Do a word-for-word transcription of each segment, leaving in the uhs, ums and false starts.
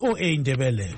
O A Ndebele.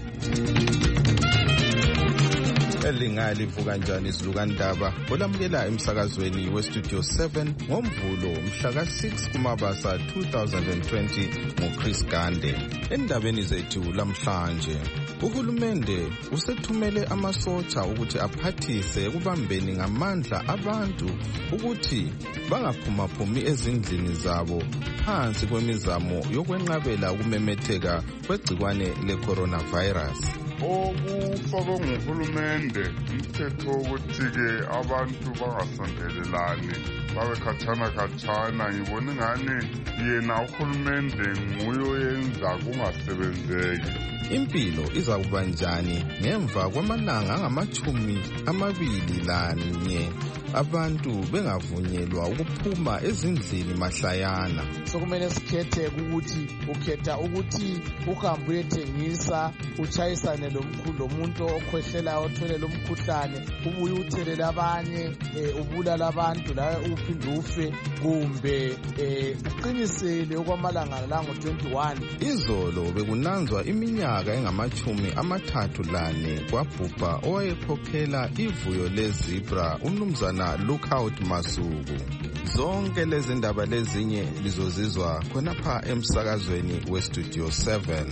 Elingalivuka kanjani izilukandaba olamukela emsakazweni westudio seven ngomvulo mhla ka six kuMabasa two thousand twenty ngoChris Gande. Endabeni zethu lamhlanje, uhulumende usethumele amasotsha ukuthi aphathise ekubambeni ngamandla abantu ukuthi bangaphumaphumi ezindlini zabo phansi kwemizamo yokwenqabela ukumemetheka kwegcikwane le-coronavirus. Okufakwe nguhulumende umthetho wokuthi-ke abantu bangasondelelani babe khatshana khatshana. Ngibona ingane yena uhulumende nguye oyenza kungasebenzeki. Impilo iza kuba njani ngemva kwamalanga angamachumi amabili lanye abantu bengavunyelwa ukuphuma ezindlini mahlayana? Sokumele sikhethe ukuthi ukhetha ukuthi uhambe uyethengisa, utshayisane lomuntu okhwehlelayo othwele lo mkhuhlane, ubuye uthelela abanye, ubulala abantu la uphinde ufe, kumbe uqinisele okwamalanga lango twenty-one. Izolo bekunanzwa iminyaka engamachumi amathathu lane kwabhubha owayekhokhela ivuyo lezibra umnumzana Lookout Masuku. Zonke lezi ndaba lezinye lizozizwa khonapha emsakazweni westudio seven.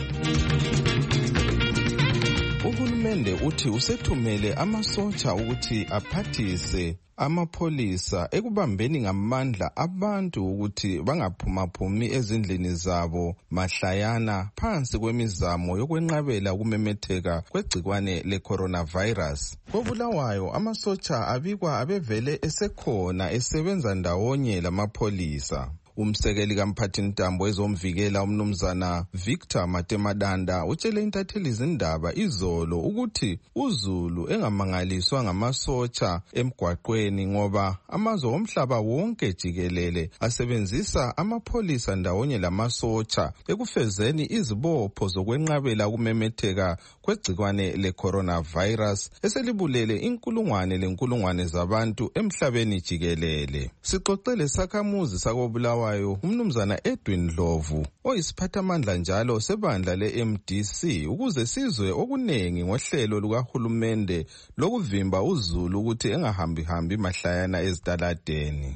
Uhulumende uthi usethumele amasotsha ukuthi aphathise amapholisa ekubambeni ngamandla abantu ukuthi bangaphumaphumi ezindlini zabo mahlayana phansi kwemizamo yokwenqabela ukumemetheka kwegcikwane le-coronavirus. KoBulawayo amasotsha abikwa abevele esekhona esebenza ndawonye lamapholisa. Umsekeli kamphathintambo ezomvikela umnumzana Victor Matemadanda utshele intatheli izindaba izolo ukuthi uZulu engamangaliswa ngamasotsha emgwaqweni ngoba amazwe omhlaba wonke jikelele asebenzisa amapholisa ndawonye lamasotsha ekufezeni izibopho zokwenqabela ukumemetheka kwegcikwane le-coronavirus eselibulele inkulungwane lenkulungwane zabantu emhlabeni jikelele. Sixoxele sakhamuzi sakoBulawayo umnumzana Edwin Dlovu oyisiphathamandla njalo sebandla le-M D C ukuze sizwe okunengi ngohlelo lukahulumende lokuvimba uZulu ukuthi engahambi hambi mahlayana ezitaladeni.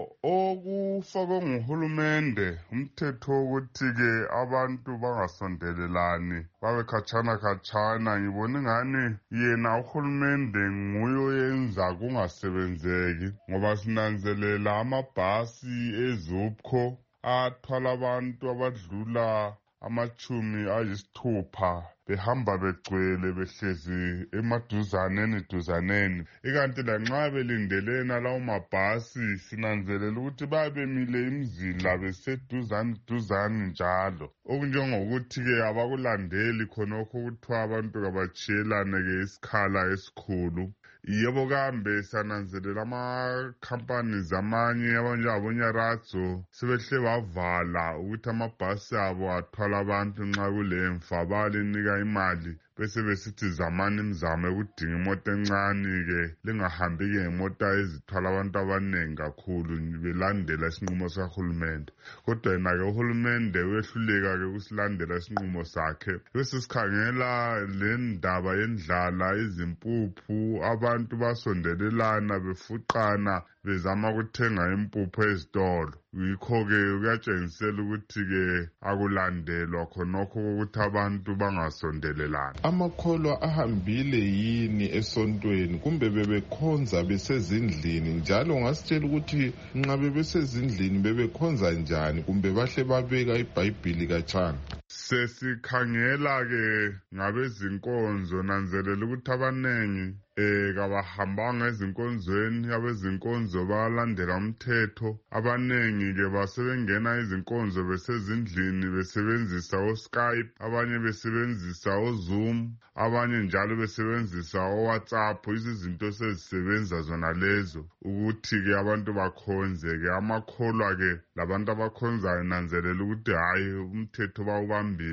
Okufakwe nguhulumende umthetho wokuthi-ke abantu bangasondelelani babe khatshana khatshana. Ngibona ingane yena uhulumende nguye oyenza kungasebenzeki ngoba sinanzelela amabhasi ezupco athwala abantu abadlula amachumi ayisithupha behamba begcwele behlezi emaduzaneni duzaneni. Ikanti lanxa belindelena lawo mabhasi sinanzelela ukuthi babemile imizila beseduzane duzane njalo. Okunjengokuthi-ke abakulandeli khonokho ukuthiwa abantu kabachiyelane-ke isikhala esikhulu. Yebo kambe sananzelela amakhampani amanye abanjengaboNyaratso sebehle bavala ukuthi amabhasi abo athwala abantu nxa kulemfa balinika imali bese besithi zamani imizamo ekudinga imoto encane-ke lingahambi-ke ngemota ezithwala abantu abaningi kakhulu belandela isinqumo sikahulumende. Kodwa yena-ke uhulumende wehluleka-ke ukusilandela isinqumo sakhe. Bese sikhangela le ndaba yendlala, izimpuphu, abantu basondelelana befuqana bezama ukuthenga impuphu ezitolo. Yikho-ke kuyatshengisela ukuthi-ke akulandelwa khonokho ukuthi abantu bangasondelelani. Amakholwa ahambile yini esontweni kumbe bebekhonza besezindlini? Njalo ngasitshela ukuthi nxa bebesezindlini bebekhonza njani kumbe bahle babeka iBhayibhili katshana? Sesikhangela-ke ngabezinkonzo nanzelela ukuthi abanengi eh kabahambanga ezinkonzweni, abezinkonzo balandela umthetho. Abanengi-ke basebengena izinkonzo besezindlini besebenzisa oSkype, abanye besebenzisa oZoom, abanye njalo besebenzisa oWhatsApp. Izinto sezisebenza zona lezo ukuthi-ke abantu bakhonze-ke. Amakholwa-ke labantu abakhonzayo nanzelela ukuthi hayi umthetho bawubambile.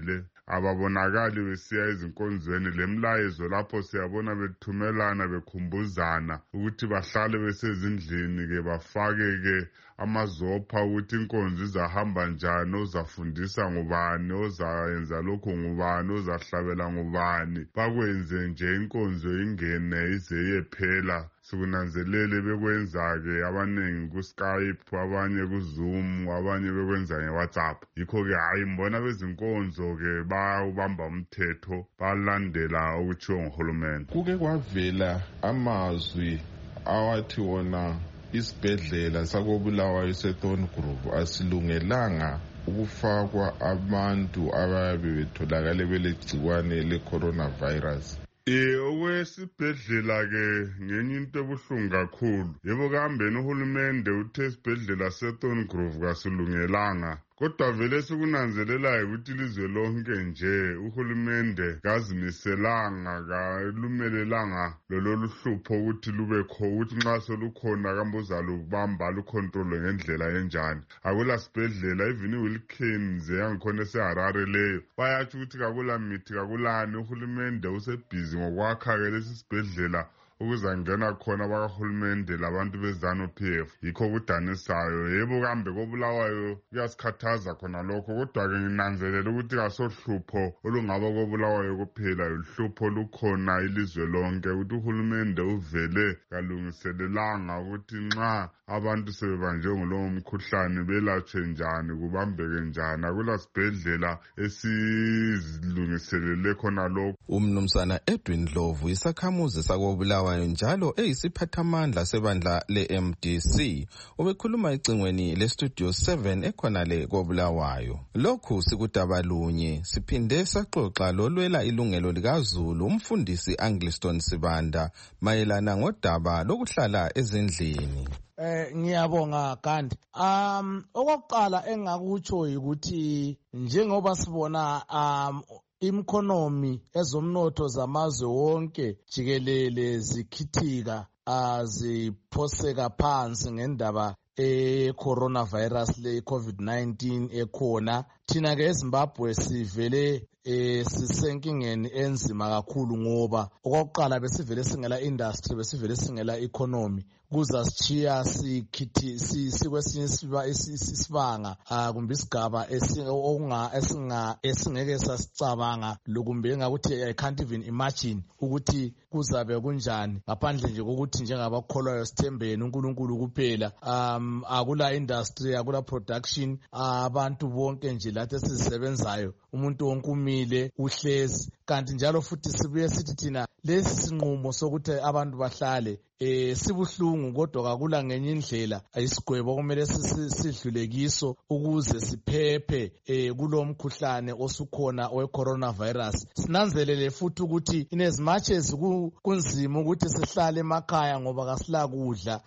ababonakali besiya ezinkonzweni. Lemlayezo lapho siyabona bethumelana bekhumbuzana ukuthi bahlale besezindlini-ke bafake-ke amazopha ukuthi inkonzo izahamba njani, ozafundisa ngubani, ozayenza lokho ngubani, ozahlabela ngubani, bakwenze nje inkonzo ingene ize iyephela. Sikunanzelele bekwenza-ke abaningi ku-Skype, abanye ku-Zoom, abanye bekwenza nge-WhatsApp. Yikho-ke hhayi mbona bezinkonzo-ke bayawubamba umthetho, balandela okutshiwo nguhulumende. Kuke kwavela amazwi awathi wona isibhedlela sakobulawayo seThorn Group asilungelanga ukufakwa abantu abayabe betholakale belegciwane le-coronavirus. Eh okwesibhedlela-ke ngenye into ebuhlungu kakhulu. Yebo kahambeni uhulumende uthe isibhedlela seThorn Group kasilungelanga. Kodwa vele sikunanzelelayo ukuthi ilizwe lonke nje uhulumende kazimiselanga kalumelelanga lolu hlupho ukuthi lubekho, ukuthi nxa solukhona kambuza lubamba lukontrole ngendlela enjani. Akula sibhedlela, even iWilkins yangikhona eseHarare leyo bayatsho ukuthi kakula mithi kakulani. Uhulumende usebhizi ngokwakha-ke lesi sibhedlela ukuzangena khona bakahulumende labantu beZanu-P F. Yikho kudanisayo. Yebo kambe kobulawayo kuyasikhathaza khona lokho, kodwa-ke nginanzelela ukuthi kasohlupho olungaba kobulawayo kuphela, uhlupho lukhona ilizwe lonke, ukuthi uhulumende uvele kalungiselelanga ukuthi nxa abantu sebebanjwe ngulowo mkhuhlane belatshwe njani, kubambeke njani. Akula sibhedlela esilungiselele khona lokho. Umnumzana Edwin Ndlovu isakhamuzi sakobulawayo njalo eyisiphathamandla sebandla le-M D C ubekhuluma ecingweni le-Studio seven ekhonale kobulawayo. Lokhu sikudabalunye siphinde saxoxa lolwela ilungelo likaZulu umfundisi Angliston Sibanda mayelana ngodaba lokuhlala ezindlini. Eh ngiyabonga Gandhi. Um okokuqala engakutsho ukuthi njengoba sibona um imkhonomi ezomnotho zamazwe wonke jikelele zikhithika aziphoseka phansi ngendaba e-coronavirus le-COVID nineteen ekhona. Thina ke eZimbabwe sivele eh sisenkingeni enzima kakhulu ngoba okokuqala besivele singela industry, besivele singela economy, kuza sichiya sikhithi sikwesinye isibanga kumbe isigaba esinga esinga esingeke sasicabanga lokumbe ngakuthi I can't even imagine ukuthi kuzabe kunjani ngaphandle nje kokuthi njengabakholwayo sithembeni uNkulunkulu kuphela. Um akula industry, akula production, abantu bonke nje lathi esisebenzayo umuntu wonke umile uhlezi. Kanti njalo futhi sibuye sithi thina lesi sinqumo sokuthi abantu bahlale eh sibuhlungu, kodwa kakula ngenye indlela ayisigwebo kumele sidlule kiso ukuze siphephe eh kulomkhuhlane osukhona we-coronavirus. Sinanzelele futhi ukuthi in as much as kunzima ukuthi sihlale emakhaya ngoba kasila kudla,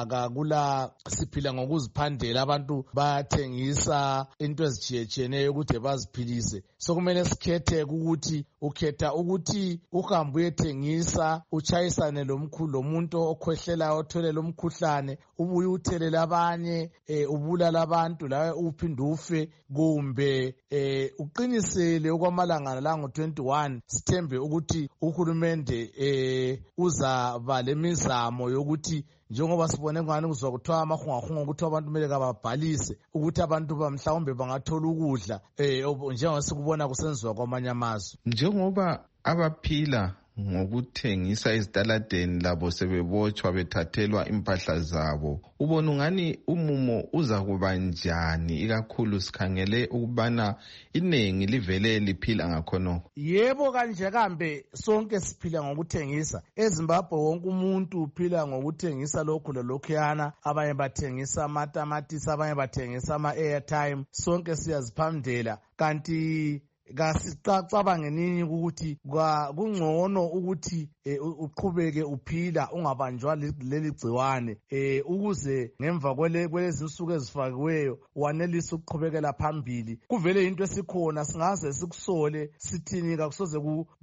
akakula siphila ngokuziphandela, abantu bayathengisa into ezijiyetshiyeneyo ukuthi baziphilise. So kumele sikhethe ukuthi ukhetha ukuthi uhambe uyethengisa uchayisane lomkhulu lomuntu okhwehlelayo othole lo mkhuhlane ubuye uthelela abanye, eh ubulala abantu lawe uphinde ufe, kumbe eh uqinisele okwamalanga la ngo twenty-one sithembe ukuthi uhulumende eh uzaba lemizamo yokuthi njengoba sibone ngani kuzwa kuthiwa amahungahunga ukuthi abantu kumele kababhalise ukuthi abantu bamhlawumbe bangathola ukudla eh njengoba sikubona kusenziwa kwamanye amazwe. Njengoba abaphila ngokuthengisa ezitaladeni labo sebebotshwa bethathelwa impahla zabo, ubona ungani umumo uza kuba njani ikakhulu sikhangele ukubana inengi livele liphila ngakhonoko? Yebo kanje kambe sonke siphila ngokuthengisa. eZimbabwe wonke umuntu uphila ngokuthengisa lokhu lokhuyana, abanye bathengisa amatamatisi, abanye bathengisa ama-airtime, sonke siyaziphamdela. Kanti kasicabanga nini ukuthi kungcono ukuthi uqhubeke uphila ungabanjwa leli gciwane eh ukuze ngemva kwelezi insuku ezifakiweyo wanelisa ukuqhubekela phambili. Kuvele into esikhona singaze sikusole sithini kakusoze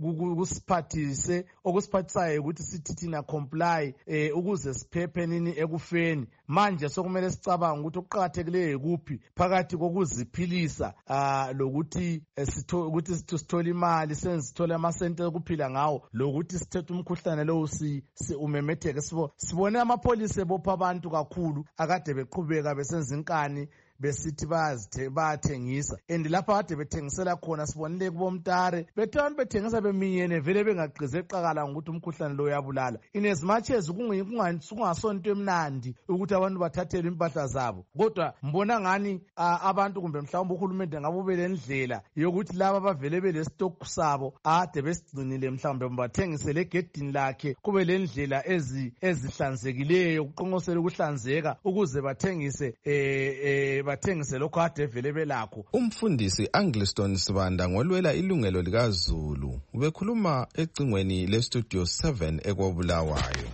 kusiphathise, okusiphathisayo ukuthi sithi thina comply eh ukuze siphephe nini ekufeni. Manje sokumele sicabanga ukuthi okuqhakathekileyo kuphi phakathi kokuziphilisa lokuthi sitho ukuthi sithola imali senzithola amasente okuphila ngawo lokuthi sithethe umkhuhlane lowo si umemetheke. Sibone amapholisa ebopha abantu kakhulu akade beqhubeka besenza inkani besithi bayathengisa, and lapha kade bethengisela khona sibonile kubomtare bethe abantu bethengisa beminyene vele bengaqhize eqakala ngokuthi umkhuhlane lo uyabulala. In as much as kungasonto emnandi ukuthi abantu bathathelwe impahla zabo, kodwa mbona ngani abantu kumbe mhlawumbe uhulumende ngabo belendlela yokuthi laba bavele belestock sabo ade besigcinile mhlawumbe bathengisele egedini lakhe kube lendlela ezihlanzekileyo ukuqonqosela ukuhlanzeka ukuze bathengise eh eh bathengise lokho ade vele belakho. Umfundisi Angliston Sibanda ngolwela ilungelo likaZulu ubekhuluma ecingweni le Studio seven ekobulawayo.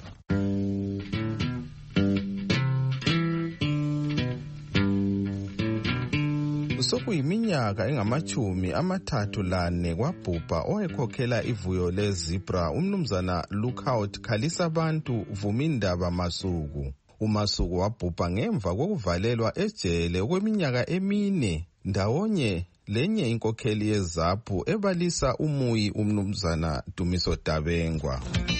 Sokuyiminyaka engamachumi amathathu lane kwabhubha owekhokhela ivuyo lezibra umnumzana Lookout Khalisa abantu Vumindaba Masuku. uMasuku wabhubha ngemva kokuvalelwa ejele okweminyaka emine ndawonye lenye inkokheli yeZAPHU ebalisa umuyi umnumzana Dumiso Dabengwa.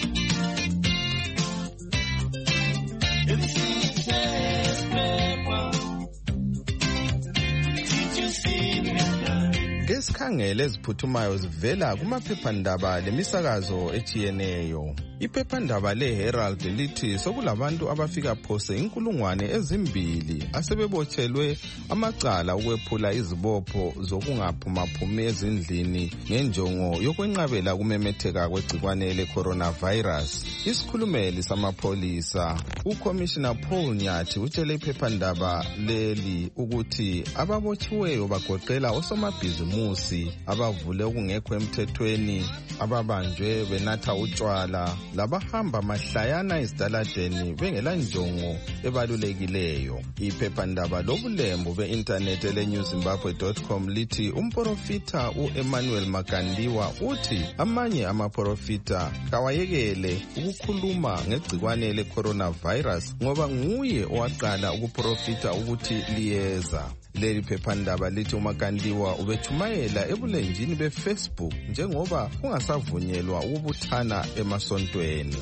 Ngesikhangele eziphuthumayo zivela kumaphephandaba lemisakazo etshiyeneyo. Iphephandaba leHerald lithi sokulabantu abafika phose inkulungwane ezimbili asebebotshelwe amacala ukwephula izibopho zokungaphumaphumi ezindlini ngenjongo yokwenqabela kumemetheka kwegcikwane le-coronavirus. Isikhulumeli samapholisa uCommissioner Paul Nyathi utshele iphephandaba leli ukuthi ababotshiweyo bagoqela osomabhizimusi abavule okungekho emthethweni, ababanjwe benatha utshwala, labahamba mahlayana ezitaladeni bengela njongo ebalulekileyo. Iphephandaba lobulembu be-internet ele-new zimbabwe dot com lithi umprofita u-Emmanuel Magandiwa uthi amanye amaprofita kawayekele ukukhuluma ngegcikwane le-coronavirus ngoba nguye owaqala ukuprofita ukuthi liyeza. Leli phephandaba lithi uMagandiwa ubechumayela ebulenjini beFacebook njengoba kungasavunyelwa ukubuthana emasontweni.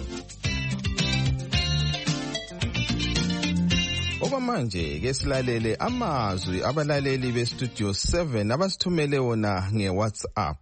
Okwamanje ke silalele amazwi abalaleli beStudio seven abasithumele wona ngeWhatsApp.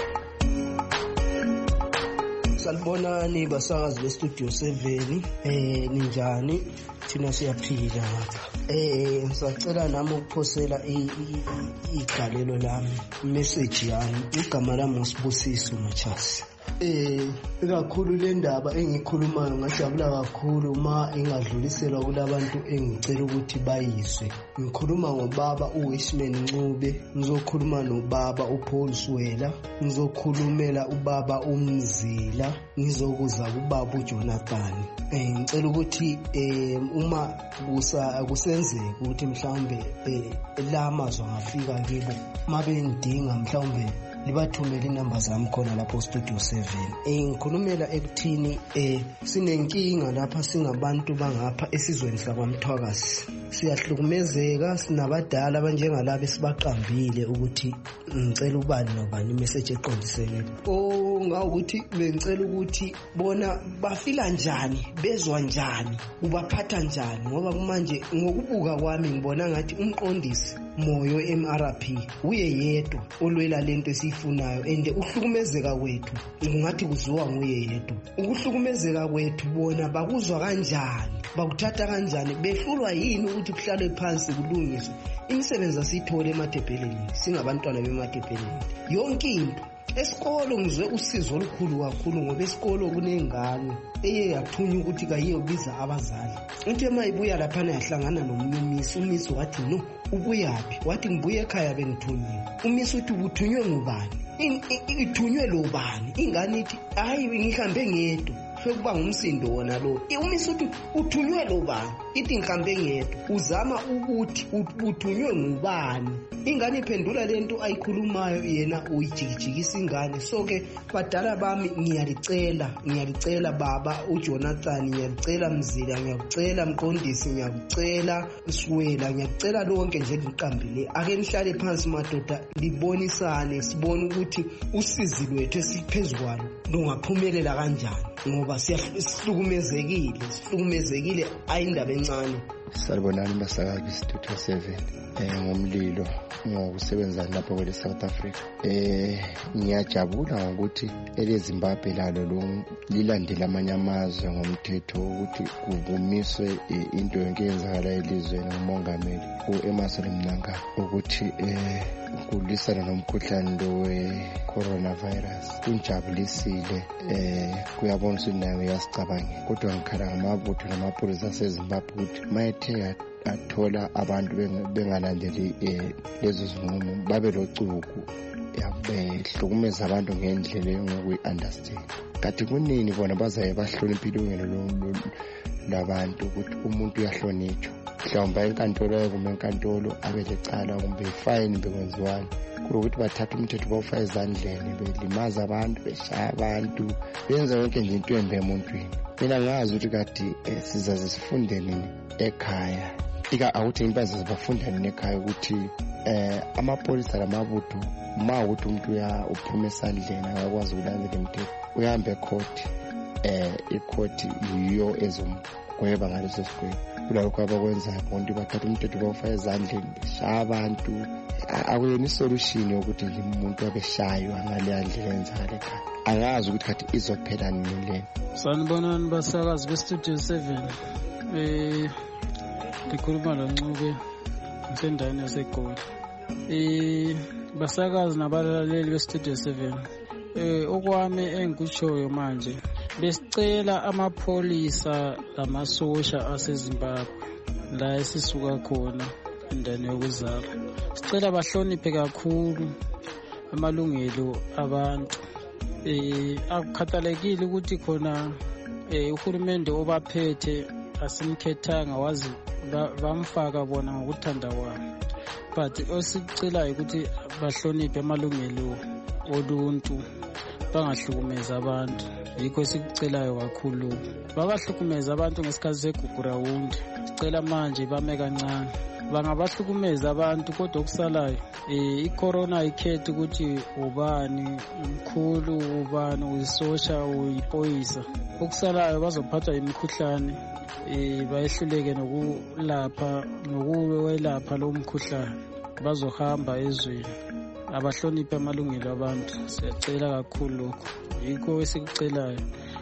Salibonani basakazi beStudio seven, eh ninjani? Thina siyaphila lapha. Eh ngisacela nami ukuphosela igalelo lami, message yami. Igama lami uSibusiso Machasi. Eh ikakhulu le ndaba engikhulumayo ngajabula kakhulu uma ingadluliselwa kulabantu engicela ukuthi bayizwe. Ngikhuluma ngobaba uWishman Ncube, ngizokhuluma nobaba uPaul Swela, ngizokhulumela ubaba uMzila, ngizokuza kubaba uJonathan. Eh ngicela ukuthi eh uma kusa kusenzeka ukuthi mhlawumbe eh la mazwi angafika kibo mabendinga mhlawumbe libathumele inamba zami khona lapho Studio seven. Eh ngikhulumela ekuthini eh sinenkinga lapha singabantu bangapha esizweni sakwaMthwakazi. Siyahlukumezeka, sinabadala abanjengalabo sibaqambile ukuthi ngicela ubani nobani message eqondiseke. Oh ngawukuthi bengicela ukuthi bona bafila njani, bezwa njani, ubaphatha njani ngoba manje ngokubuka kwami ngibona ngathi umqondisi Moyo M R P uye yedwa olwela lento esifunayo ende uhlukumezeka kwethu ngathi kuziwa nguye yedwa. Ukuhlukumezeka kwethu bona bakuzwa kanjani, bakuthatha kanjani, behlulwa yini ukuthi kuhlale phansi kulungiswe imisebenzi asithole ematebheleni singabantwana bematebheleni. Yonke into esikolo ngizwe usizo olukhulu kakhulu ngoba esikolo kunengane eye yathunywa ukuthi kayiyobiza abazali. Into mayibuya lapha yahlangana nomnumisi, umisi wathi no ubuyaphi, wathi ngibuye ekhaya bengithunyiwe. Umisi uthi ubuthunywe ngubani, ithunywe lo bani. Ingane ithi hayi ngihambe ngedwa. sokuba ngumsindo wona lo umisa ukuthi uthunywe lo bani ithi ngihambe ngedwa uzama ukuthi uthunywe ngubani ingane iphendula lento ayikhulumayo yena uyijikijikisa ingane so ke badala bami ngiyalicela ngiyalicela baba uJonathan ngiyalicela Mzila ngiyakucela Mqondisi ngiyakucela Siwela ngiyakucela lonke nje liqambile ake nihlale phansi madoda libonisane sibone ukuthi usizi lwethu esiphezulu lungaphumelela kanjani ngoba siyahlukumezekile sihlukumezekile ayindaba encane. Salibonani basakazi Studio seven eh ngomlilo ngokusebenza lapha kwele South Africa. Eh ngiyajabula ukuthi eleZimbabwe lalo lo lilandela amanye amazwe ngomthetho ukuthi kuvumiswe into yonke eyenzakala elizweni ngumongameli uEmmerson Mnangagwa ukuthi eh kulwisana nomkhuhlane lo we-coronavirus. Kunjabulisile eh kuyabona ukuthi nayo yasicabanga kodwa ngikhala ngamabutho namapholisa aseZimbabwe ukuthi mayethe athola abantu bengalandeli lezo zinqumo babe locuku yabehlukumeza abantu ngendlela engokuyi-understand. Kanti kunini bona bazaye bahlonipha ilungelo labantu ukuthi umuntu uyahlonitshwa mhlawumbe enkantolo yakume enkantolo abelecala kumbe ifayini bekwenziwani kulokuthi bathatha umthetho bawufaka ezandleni belimaza abantu beshaya abantu benza yonke nje into embi emuntwini. Mina ngazi ukuthi kade sizaze sifunde nini ekhaya ika awuthi impahla zibafunda nini ekhaya ukuthi eh amapolisa lamabutho uma ukuthi umuntu uya uphuma esandleni akakwazi ukulandela umthetho uhambe ecourt eh icourt yiyo ezomgweba ngaleso sigwebo kulokho abakwenzayo bonke bathatha umthetho bawufaka ezandleni beshaya abantu akuyona isolution yokuthi nje umuntu abeshaywa ngale ndlela enzakala ekhaya. Angazi ukuthi kade izophela nini le. Sanibonani basakazi beStudio seven eh ndikhuluma loNcube ngisendaweni yaseGoli. Eh basakazi nabalaleli beStudio seven eh okwami engikutshoyo manje besicela amapholisa lamasosha aseZimbabwe la esisuka khona endani yokuzalwa sicela bahloniphe kakhulu amalungelo abantu. Eh akukhathalekile ukuthi khona eh uhulumende obaphethe asimkhethanga wazi bamfaka bona ngokuthanda kwabo but osicelayo ukuthi bahloniphe amalungelo oluntu bangahlukumeza abantu. Yikho sikucelayo kakhulu babahlukumeza abantu ngesikhathi segugu rawundi sicela manje bame kancane bangabahlukumeza abantu kodwa okusalayo eh icorona ikhethe ukuthi ubani umkhulu ubani uyisosha uyipoyisa okusalayo bazophathwa imikhuhlane eh bayehluleke nokulapha nokuwelapha lo mkhuhlane bazohamba ezweni abahloniphe amalungelo abantu. Siyacela kakhulu lokho yikho esikucelayo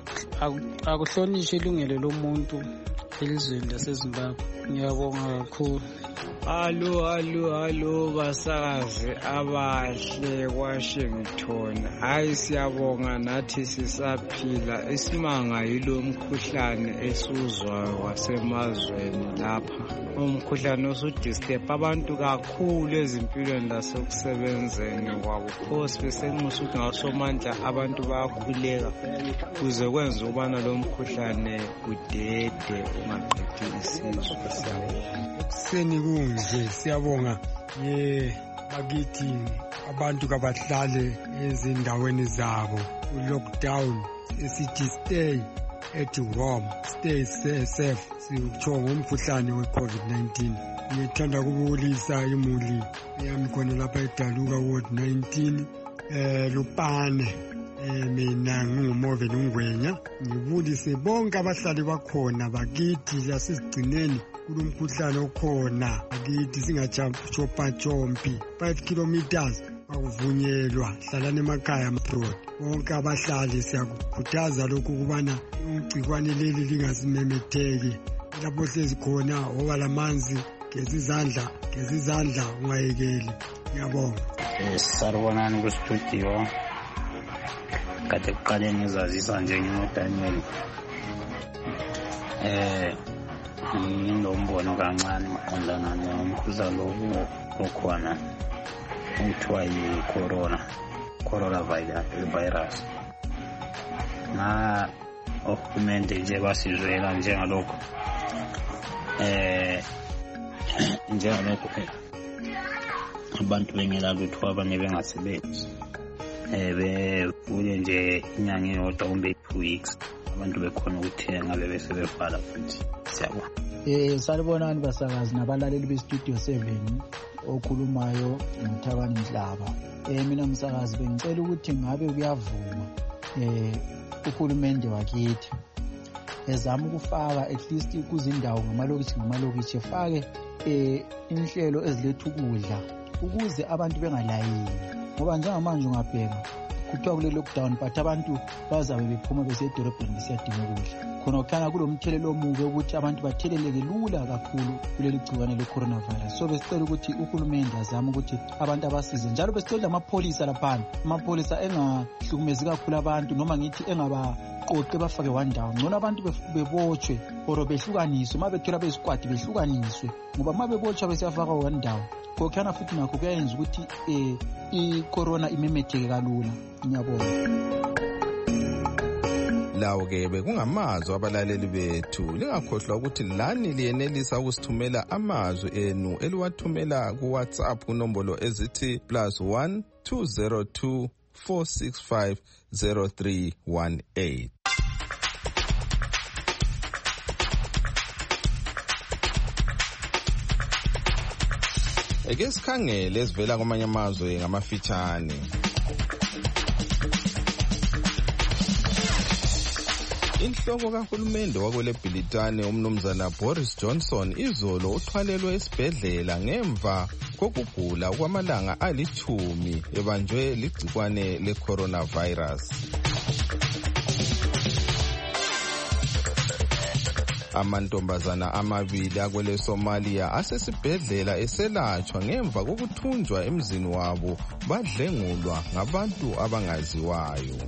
akuhlonishwe ilungelo lomuntu elizweni laseZimbabwe. Ngiyabonga kakhulu. Halo halo halo basakazi abahle Washington. Hayi siyabonga nathi sisaphila isimanga yilo mkhuhlane esuzwayo wasemazweni lapha. Umkhuhlane osudisturb abantu kakhulu ezimpilweni lasekusebenzeni kwabo phosi besenxusa ukuthi ngawusomandla abantu bayakhuleka kuze kwenza ukubana lo mkhuhlane udede ungaqedi isizwe. Siyabonga seni kunje siyabonga ye bakithi abantu kabahlale ezindaweni zabo ku-lockdown esithi stay at home stay safe sikutsho ngomkhuhlane we-covid nineteen. Ngithanda ukubulisa imuli yami khona lapha eDaluka ward nineteen eh Lupane eh mina ngingumove Ngwenya ngibulise bonke abahlali bakhona bakithi lasizigcineni kulomkhuhlane okhona akithi singachopha chompi five kilometers akuvunyelwa hlalani emakhaya abroad. Bonke abahlali siyakukhuthaza lokhu kubana igcikwane leli lingasimemetheki lapho hlezi khona oba lamanzi geza izandla geza izandla ungayekeli. Ngiyabonga. Eh saribonani ku studio kade kuqale ngizazisa nje ngingoDaniel eh nginombono kancane maqondana nomkhuhlane lo okhona uthiwa yi-corona coronavirus. Na ohulumende nje basizwela njengalokho eh njengalokho abantu bengela lutho abanye bengasebenzi eh bevule nje inyanga eyodwa kumbe two weeks abantu bekhona ukuthenga bebe sebevala futhi siyabona. Eh salibonani basakazi nabalaleli bestudio seven okhulumayo uMthabani Mhlaba. Eh mina msakazi bengicela ukuthi ngabe kuyavuma eh uhulumende wakithi ezama ukufaka at least kuzindawo ngamalokithi ngamalokithi efake eh inhlelo eziletha ukudla ukuze abantu bengalayini ngoba njengamanje ungabheka kuthiwa kule lockdown but abantu bazabe bephuma besedorobheni besiyadinga ukudla khona kukhanya kulomthelelo omubi ukuthi abantu batheleleke lula kakhulu kuleli gciwane le-coronavirus. So besicela ukuthi uhulumende azame ukuthi abantu abasize njalo besicela amapholisa laphana amapholisa engahlukumezi kakhulu abantu noma ngithi engabaqoqe bafake one ndawo ngcono abantu bebotshwe or behlukaniswe uma bethola bezikwadi behlukaniswe ngoba uma bebotshwa besiyafaka one ndawo kokhana futhi nakho kuyayenza ukuthi eh i-corona imemetheke kalula. Ngiyabonga. Lawo ke bekungamazwi abalaleli bethu. Lingakhohlwa ukuthi lani liyenelisa ukusithumela amazwi enu eliwathumela ku WhatsApp kunombolo ezithi plus one two zero two four six five zero three one eight. Eke sikhangele esivela kwamanye amazwe ngamafitshane. Inhloko kahulumende wakwele Bhilitane umnumzana Boris Johnson izolo uthwalelwe esibhedlela ngemva kokugula kwamalanga alithumi ebanjwe ligcikwane le-coronavirus. Amantombazana amabili akwele Somalia asesibhedlela eselatshwa ngemva kokuthunjwa emzini wabo badlengulwa ngabantu abangaziwayo.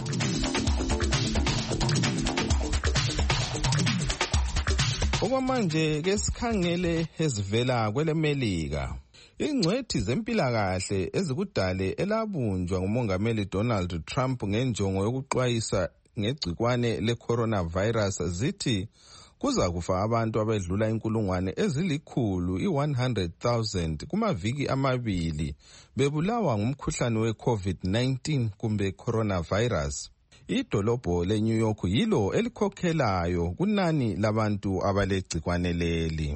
Okwamanje ke sikhangele ezivela kwele Melika. Ingcwethi zempilakahle ezikudale elabunjwa ngumongameli Donald Trump ngenjongo yokuxwayisa ngegcikwane le-coronavirus zithi kuza kufa abantu abedlula inkulungwane ezilikhulu i-one hundred thousand kumaviki amabili bebulawa ngumkhuhlane we-COVID nineteen kumbe coronavirus. Idolobho le-New York yilo elikhokhelayo kunani labantu abalegcikwane leli.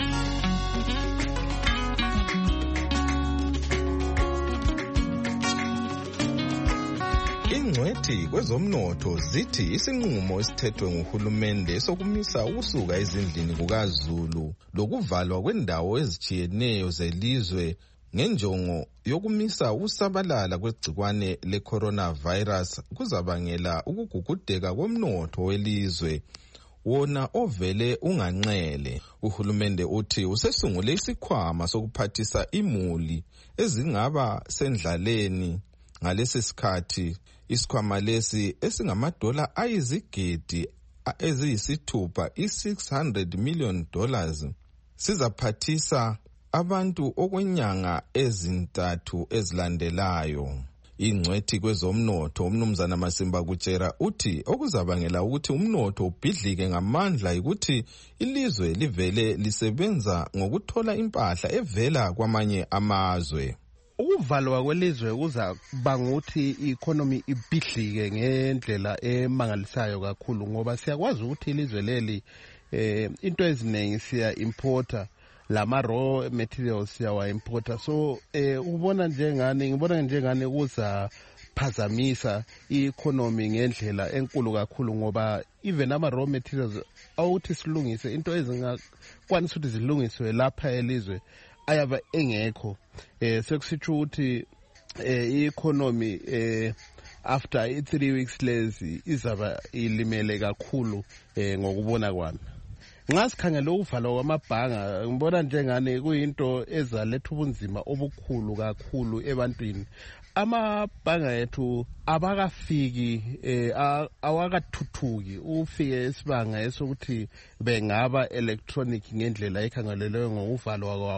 Ingcwethi kwezomnotho zithi isinqumo esithethwe nguhulumende sokumisa ukusuka ezindlini kukaZulu lokuvalwa kwendawo ezitshiyeneyo zelizwe ngenjongo yokumisa ukusabalala kwegcikwane le-coronavirus kuzabangela ukugugudeka komnotho welizwe wona ovele unganqele. Uhulumende uthi usesungule isikhwama sokuphathisa imuli ezingaba sendlaleni ngalesi sikhathi. Isikhwama lesi esingamadola ayizigidi eziyisithupha i-six hundred million dollars sizaphathisa abantu okwenyanga ezintathu ezilandelayo. Ingcwethi kwezomnotho umnumzana Masimba Kutshera uthi okuzabangela ukuthi umnotho ubhidlike ngamandla ukuthi ilizwe livele lisebenza ngokuthola impahla evela kwamanye amazwe. Ukuvalwa kwelizwe kuza banga ukuthi i-economy ibhidlike ngendlela emangalisayo kakhulu ngoba siyakwazi ukuthi ilizwe leli eh into eziningi siya importer lama raw materials siyawa importer. So eh ubona njengani ngibona njengani kuza phazamisa i-economy ngendlela enkulu kakhulu ngoba even ama raw materials awuthi silungise into ezingakwanisa ukuthi zilungiswe lapha elizwe ayaba engekho. Eh sekusitsho ukuthi eh i-economy eh after i three weeks lezi izaba ilimele kakhulu eh ngokubona kwami. Ngasikhangela ukuvalwa kwamabhanga ngibona njengane kuyinto ezaletha ubunzima obukhulu kakhulu ebantwini. Amabhanga ethu abakafiki eh awakathuthuki ufike esibanga esokuthi bengaba electronic ngendlela ekhangelelwe ngokuvalwa kwawo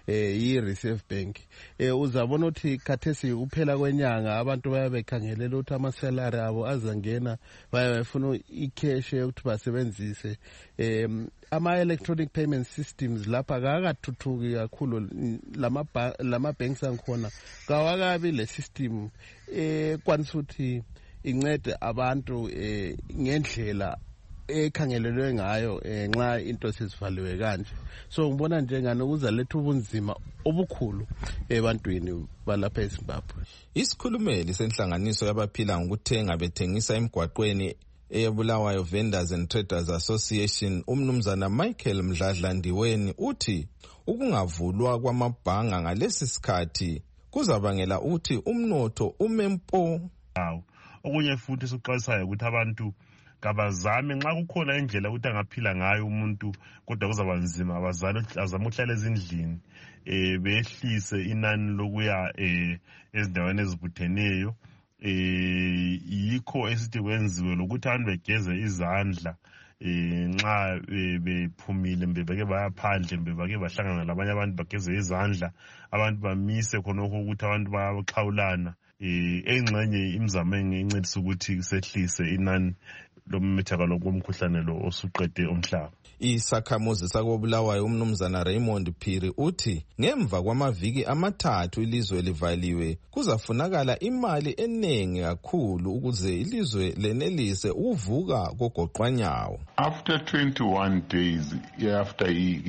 eh yi-Reserve Bank. Eh uzabona ukuthi khathesi uphela kwenyanga abantu bayabekhangelela ukuthi ama-salary abo azangena bayafuna i-cash ukuthi basebenzise em ama-electronic payment systems lapha kakathuthukanga kakhulu lama lama banks angikhona kawakabi le system eh kwanisa ukuthi incede abantu eh ngendlela ekhangelelwe ngayo nxa into sesivaliwe kanje. So ngibona njengani ukuza letha ubunzima obukhulu ebantwini balapha eZimbabwe. Isikhulumeli senhlanganiso yabaphila ngokuthenga bethengisa emgwaqweni eyebulawayo Vendors and Traders Association umnumzana Michael Mdladlandiweni uthi ukungavulwa kwamabhanga ngalesi sikhathi kuzabangela ukuthi umnotho umempo. Okunye futhi sokuxwayisayo ukuthi abantu kabazame nxa kukhona indlela ukuthi angaphila ngayo umuntu kodwa kuzaba nzima abazame azame ukuhlala ezindlini eh behlise inani lokuya eh ezindaweni ezibutheneyo eh yikho esithi kwenziwe lokuthi abantu begeze izandla eh nxa bephumile mbebeke bayaphandle mbebeke bahlangana labanye abantu bageze izandla abantu bamise khonokho ukuthi abantu bayaxhawulana eh engxenye imizamo engincedisa ukuthi sehlise inani lomethakalo komkhuhlane lo osuqede umhlaba. Isakhamuzi sakobulawayo umnumzana Raymond Phiri uthi ngemva kwamaviki amathathu ilizwe livaliwe kuzafunakala imali eningi kakhulu ukuze ilizwe lenelise ukuvuka kogoqwanyawo. After twenty-one days after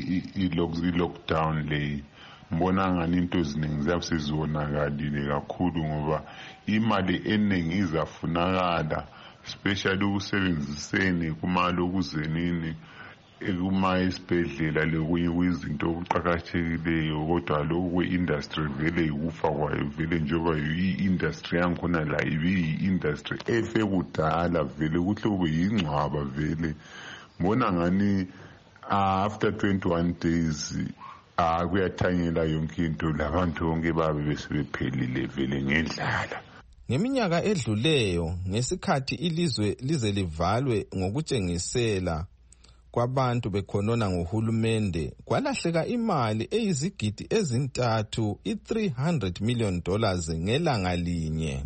i-lockdown le mbona ngani into eziningi ziyabusezionakalile kakhulu ngoba imali eningi izafunakala especially ukusebenziseni kumali okuzenini ekuma isibhedlela lokunye kwizinto okuqhakathekileyo kodwa lokhu industry vele ukufa kwayo vele njengoba i-industry yankhona la ibi-industry efe kudala vele kuhle kube yingcwaba vele mbona ngani after twenty-one days ah kuyathanyela yonke into labantu bonke babe besebephelile vele ngendlala. Ngeminyaka edluleyo ngesikhathi ilizwe lize livalwe ngokutshengisela kwabantu bekhonona ngohulumende kwalahleka imali eyizigidi ezintathu i-three hundred million dollars ngelanga linye.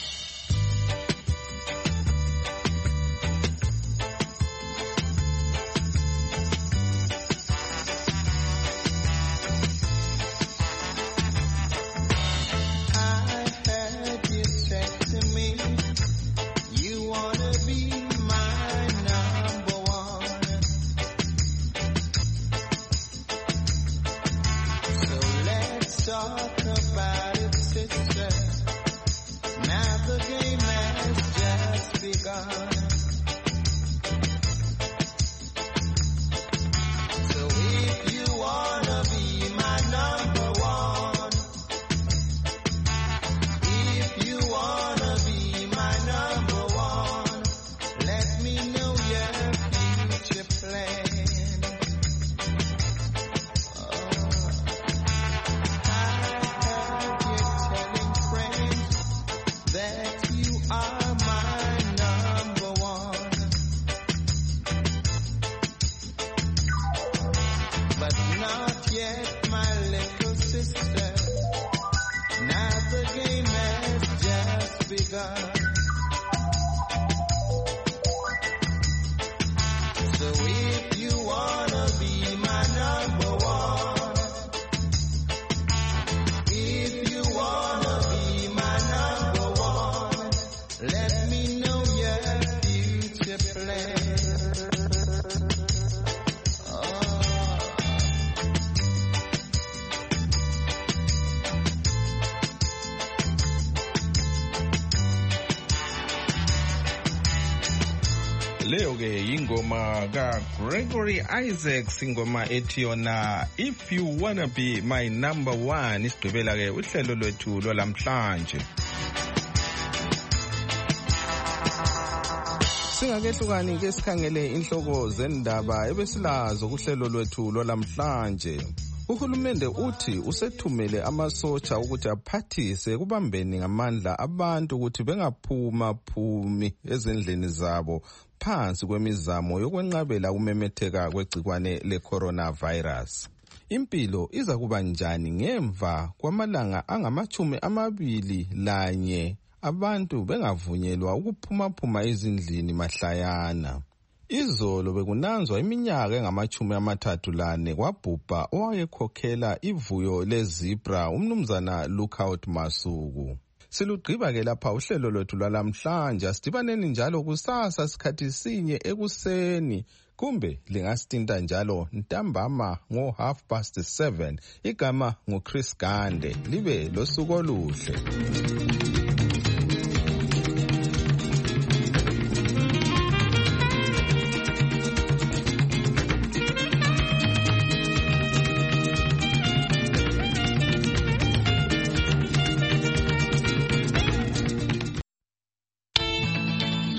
Leyo ke ingoma ka Gregory Isaacs ingoma ethi yona If You Wanna Be My Number One isigqibela ke uhlelo lwethu lwalamhlanje. Singakehlukani ke sikhangele inhloko zendaba ebesilazo kuhlelo lwethu lwalamhlanje. Uhulumende uthi usethumele amasotsha ukuthi aphathise kubambeni ngamandla abantu ukuthi bengaphuma phumi ezindlini zabo phansi kwemizamo yokwenqabela kumemetheka kwegcikwane le coronavirus. impilo iza kuba njani ngemva kwamalanga angamachumi amabili lanye abantu bengavunyelwa ukuphumaphuma ezindlini mahlayana. Izolo bekunanzwa iminyaka engamachumi amathathu lane kwabhubha owayekhokhela ivuyo lezibra umnumzana Lookout Masuku. Silugqiba ke lapha uhlelo lwethu lwalamhlanje. Asidibaneni njalo kusasa sikhathi sinye ekuseni kumbe lingasithinta njalo ntambama ngo half past seven. Igama nguChris Gande. Libe losuku oluhle.